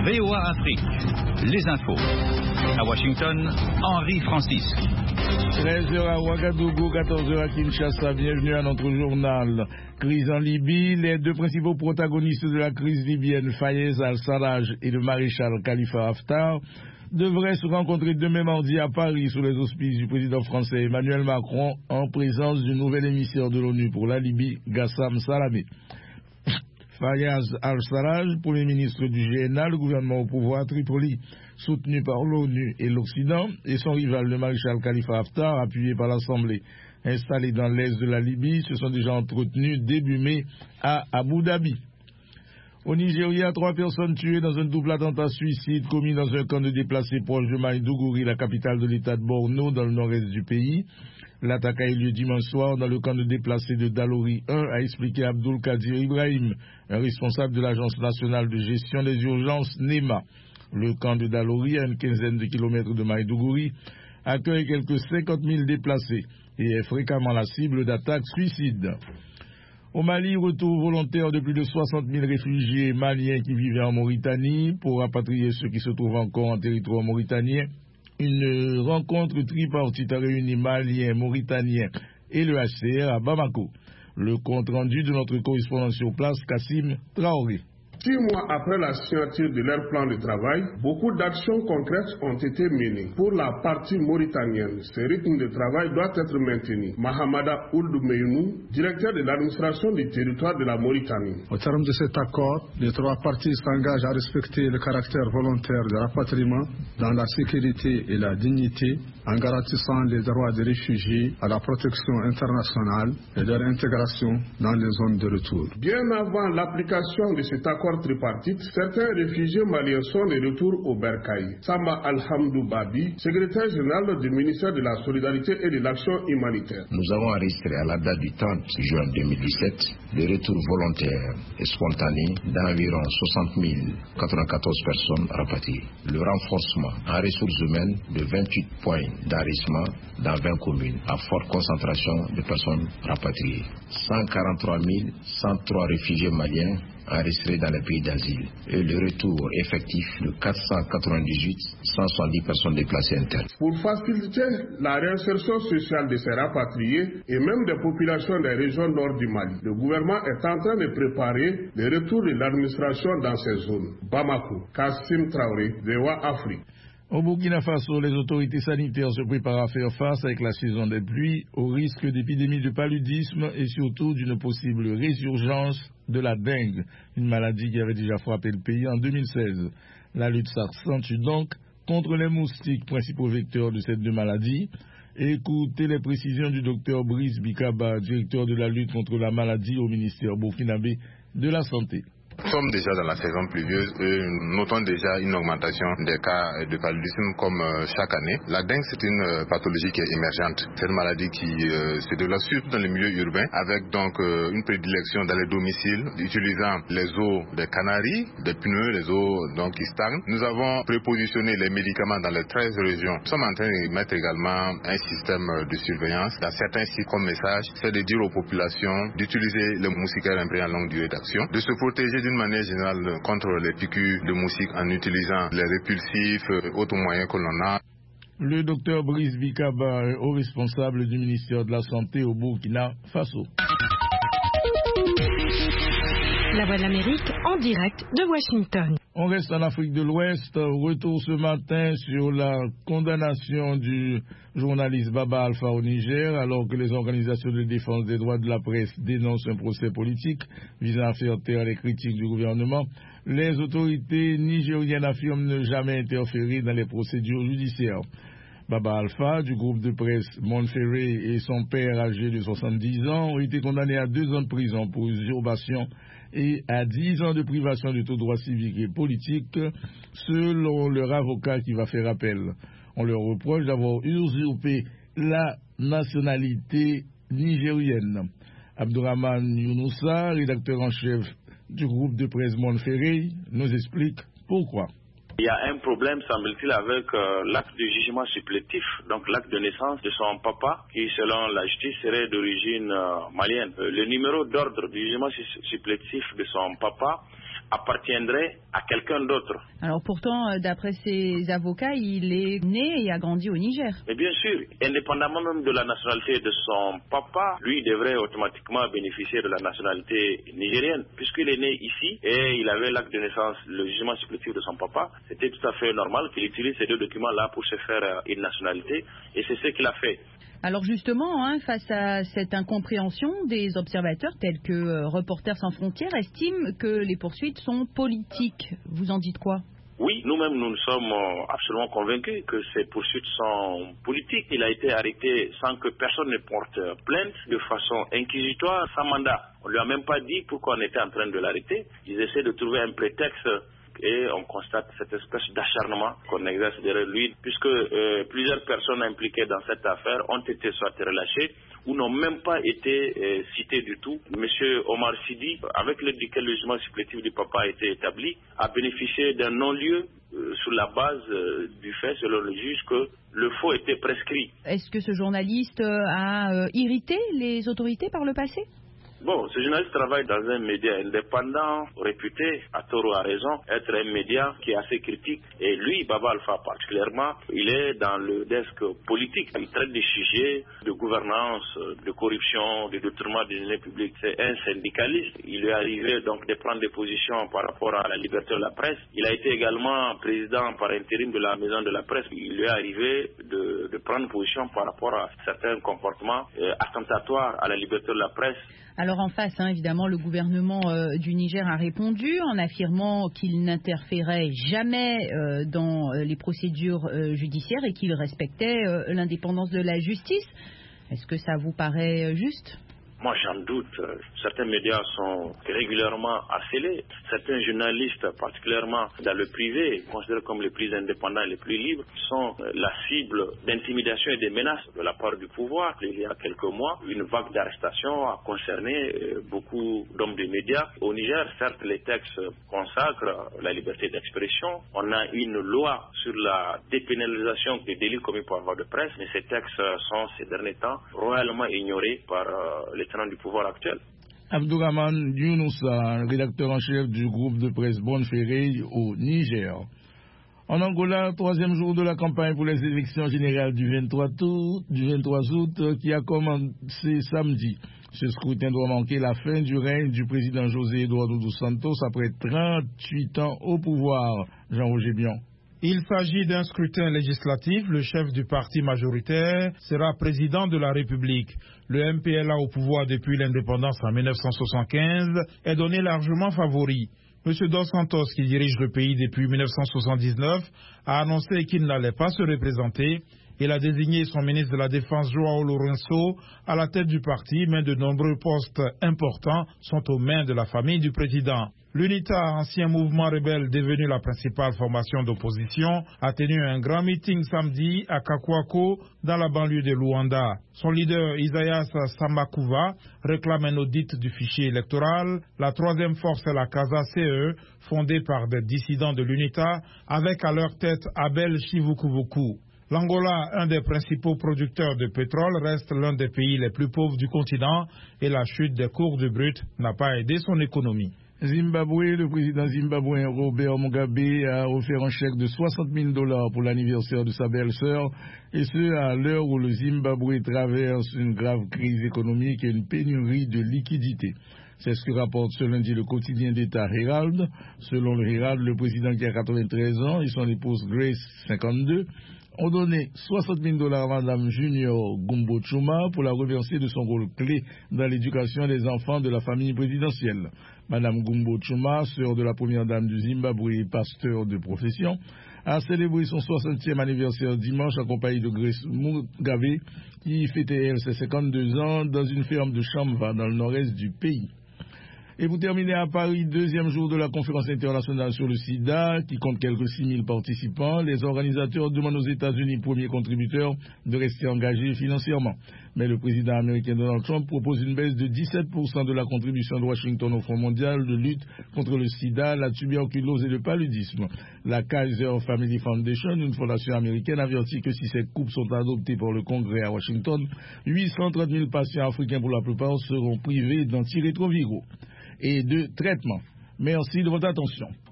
VOA Afrique, les infos. À Washington, Henri Francis. 13h à Ouagadougou, 14h à Kinshasa. Bienvenue à notre journal. Crise en Libye. Les deux principaux protagonistes de la crise libyenne, Fayez al-Sarraj et le maréchal Khalifa Haftar, devraient se rencontrer demain mardi à Paris sous les auspices du président français Emmanuel Macron en présence du nouvel émissaire de l'ONU pour la Libye, Gassam Salamé. Fayez al-Sarraj, premier ministre du GNA, le gouvernement au pouvoir à Tripoli, soutenu par l'ONU et l'Occident, et son rival, le maréchal Khalifa Haftar, appuyé par l'Assemblée, installé dans l'est de la Libye, se sont déjà entretenus début mai à Abu Dhabi. Au Nigeria, 3 personnes tuées dans un double attentat suicide commis dans un camp de déplacés proche de Maïdougouri, la capitale de l'état de Borno, dans le nord-est du pays. L'attaque a eu lieu dimanche soir dans le camp de déplacés de Dalori 1, a expliqué Abdul Kadir Ibrahim, un responsable de l'Agence nationale de gestion des urgences NEMA. Le camp de Dalori, à une quinzaine de kilomètres de Maïdougouri, accueille quelques 50 000 déplacés et est fréquemment la cible d'attaques suicides. Au Mali, retour volontaire de plus de 60 000 réfugiés maliens qui vivaient en Mauritanie pour rapatrier ceux qui se trouvent encore en territoire mauritanien. Une rencontre tripartite a réuni Maliens, Mauritaniens et le HCR à Bamako. Le compte rendu de notre correspondant sur place, Kassim Traoré. 6 mois après la signature de leur plan de travail, beaucoup d'actions concrètes ont été menées. Pour la partie mauritanienne, ce rythme de travail doit être maintenu. Mahamada Ould Meynou, directeur de l'administration du territoire de la Mauritanie. Au terme de cet accord, les 3 parties s'engagent à respecter le caractère volontaire de rapatriement dans la sécurité et la dignité, en garantissant les droits des réfugiés à la protection internationale et leur intégration dans les zones de retour. Bien avant l'application de cet accord tripartite, certains réfugiés maliens sont de retour au Bercail. Samba Alhamdou Babi, secrétaire général du ministère de la Solidarité et de l'Action humanitaire. Nous avons enregistré à la date du 30 juin 2017 des retours volontaires et spontanés d'environ 60 094 personnes rapatriées. Le renforcement en ressources humaines de 28 points d'enregistrement dans 20 communes à forte concentration de personnes rapatriées. 143 103 réfugiés maliens enregistrés dans les pays d'asile et le retour effectif de 498 170 personnes déplacées internes. Pour faciliter la réinsertion sociale de ces rapatriés et même des populations des régions nord du Mali, le gouvernement est en train de préparer le retour de l'administration dans ces zones. Bamako, Kassim Traoré, VOA Afrique. Au Burkina Faso, les autorités sanitaires se préparent à faire face avec la saison des pluies au risque d'épidémie de paludisme et surtout d'une possible résurgence de la dengue, une maladie qui avait déjà frappé le pays en 2016. La lutte s'accentue donc contre les moustiques, principaux vecteurs de ces deux maladies. Écoutez les précisions du docteur Brice Bikaba, directeur de la lutte contre la maladie au ministère burkinabé de la Santé. Nous sommes déjà dans la saison pluvieuse et nous notons déjà une augmentation des cas de paludisme comme chaque année. La dengue, c'est une pathologie qui est émergente. C'est une maladie qui se développe surtout dans les milieux urbains avec donc une prédilection dans les domiciles utilisant les eaux des canaries, des pneus, les eaux donc qui stagnent. Nous avons prépositionné les médicaments dans les 13 régions. Nous sommes en train de mettre également un système de surveillance. Dans certains sites comme message, c'est de dire aux populations d'utiliser les moustiquaires imprégnés en longue durée d'action, de se protéger d'une manière générale contre les piqûres de moustiques en utilisant les répulsifs, autres moyens que l'on a. Le docteur Brice Bikaba, haut responsable du ministère de la Santé au Burkina Faso. La Voix de l'Amérique en direct de Washington. On reste en Afrique de l'Ouest. Retour ce matin sur la condamnation du journaliste Baba Alpha au Niger, alors que les organisations de défense des droits de la presse dénoncent un procès politique visant à faire taire les critiques du gouvernement. Les autorités nigériennes affirment ne jamais interférer dans les procédures judiciaires. Baba Alpha, du groupe de presse Montferré, et son père âgé de 70 ans ont été condamnés à 2 ans de prison pour usurpation et à 10 ans de privation de tout droit civique et politique, selon leur avocat qui va faire appel. On leur reproche d'avoir usurpé la nationalité nigérienne. Abdourahman Younoussa, rédacteur en chef du groupe de presse Montferré, nous explique pourquoi. Il y a un problème, semble-t-il, avec l'acte de jugement supplétif, donc l'acte de naissance de son papa, qui, selon la justice, serait d'origine malienne. Le numéro d'ordre du jugement supplétif de son papa appartiendrait à quelqu'un d'autre. Alors pourtant, d'après ses avocats, il est né et a grandi au Niger. Mais bien sûr, indépendamment même de la nationalité de son papa, lui devrait automatiquement bénéficier de la nationalité nigérienne, puisqu'il est né ici et il avait l'acte de naissance, le jugement supplétif de son papa. C'était tout à fait normal qu'il utilise ces deux documents-là pour se faire une nationalité, et c'est ce qu'il a fait. Alors justement, face à cette incompréhension, des observateurs tels que Reporters sans frontières estiment que les poursuites sont politiques. Vous en dites quoi ? Oui, nous-mêmes, nous sommes absolument convaincus que ces poursuites sont politiques. Il a été arrêté sans que personne ne porte plainte, de façon inquisitoire, sans mandat. On ne lui a même pas dit pourquoi on était en train de l'arrêter. Ils essaient de trouver un prétexte et on constate cette espèce d'acharnement qu'on exerce derrière lui, puisque plusieurs personnes impliquées dans cette affaire ont été soit relâchées ou n'ont même pas été citées du tout. Monsieur Omar Sidi, avec lequel le jugement supplétif du papa a été établi, a bénéficié d'un non-lieu sur la base du fait, selon le juge, que le faux était prescrit. Est-ce que ce journaliste a irrité les autorités par le passé ? Bon, ce journaliste travaille dans un média indépendant, réputé, à tort ou à raison, être un média qui est assez critique. Et lui, Baba Alpha particulièrement, il est dans le desk politique. Il traite des sujets de gouvernance, de corruption, de détournement des deniers publics. C'est un syndicaliste. Il lui est arrivé donc de prendre des positions par rapport à la liberté de la presse. Il a été également président par intérim de la maison de la presse. Il lui est arrivé de prendre position par rapport à certains comportements attentatoires à la liberté de la presse. Alors en face, évidemment, le gouvernement du Niger a répondu en affirmant qu'il n'interférait jamais dans les procédures judiciaires et qu'il respectait l'indépendance de la justice. Est-ce que ça vous paraît juste ? Moi, j'en doute. Certains médias sont régulièrement harcelés. Certains journalistes, particulièrement dans le privé, considérés comme les plus indépendants et les plus libres, sont la cible d'intimidation et de menaces de la part du pouvoir. Il y a quelques mois, une vague d'arrestations a concerné beaucoup d'hommes de médias. Au Niger, certes, les textes consacrent la liberté d'expression. On a une loi sur la dépénalisation des délits commis par voie de presse, mais ces textes sont, ces derniers temps, royalement ignorés par les tenants du pouvoir actuel. Abdourahmane Younoussa, rédacteur en chef du groupe de presse Bonne-Ferrée au Niger. En Angola, troisième jour de la campagne pour les élections générales du 23 août qui a commencé samedi. Ce scrutin doit marquer la fin du règne du président José Eduardo dos Santos après 38 ans au pouvoir. Jean-Roger Bion. Il s'agit d'un scrutin législatif. Le chef du parti majoritaire sera président de la République. Le MPLA au pouvoir depuis l'indépendance en 1975 est donné largement favori. M. Dos Santos, qui dirige le pays depuis 1979, a annoncé qu'il n'allait pas se représenter. Il a désigné son ministre de la Défense, João Lourenço, à la tête du parti, mais de nombreux postes importants sont aux mains de la famille du président. L'UNITA, ancien mouvement rebelle devenu la principale formation d'opposition, a tenu un grand meeting samedi à Kakwako, dans la banlieue de Luanda. Son leader, Isaias Samakuva, réclame un audit du fichier électoral. La troisième force est la Casa CE, fondée par des dissidents de l'UNITA, avec à leur tête Abel Chivukuvuku. L'Angola, un des principaux producteurs de pétrole, reste l'un des pays les plus pauvres du continent et la chute des cours du brut n'a pas aidé son économie. Zimbabwe, le président zimbabwéen Robert Mugabe a offert un chèque de $60,000 pour l'anniversaire de sa belle-sœur, et ce à l'heure où le Zimbabwe traverse une grave crise économique et une pénurie de liquidités. C'est ce que rapporte ce lundi le quotidien d'État Herald. Selon le Herald, le président qui a 93 ans et son épouse Grace, 52, ont donné $60,000 à Madame Junior Gumbo Chuma pour la remercier de son rôle clé dans l'éducation des enfants de la famille présidentielle. Madame Gumbo Chuma, sœur de la première dame du Zimbabwe et pasteur de profession, a célébré son 60e anniversaire dimanche en compagnie de Grace Mugabe, qui fêtait elle ses 52 ans dans une ferme de Chamva dans le nord-est du pays. Et pour terminer à Paris, deuxième jour de la conférence internationale sur le sida, qui compte quelques 6 000 participants, les organisateurs demandent aux États-Unis, premiers contributeurs, de rester engagés financièrement. Mais le président américain Donald Trump propose une baisse de 17% de la contribution de Washington au Fonds mondial de lutte contre le sida, la tuberculose et le paludisme. La Kaiser Family Foundation, une fondation américaine, avertit que si ces coupes sont adoptées par le Congrès à Washington, 830 000 patients africains pour la plupart seront privés d'antirétroviraux et de traitement. Merci de votre attention.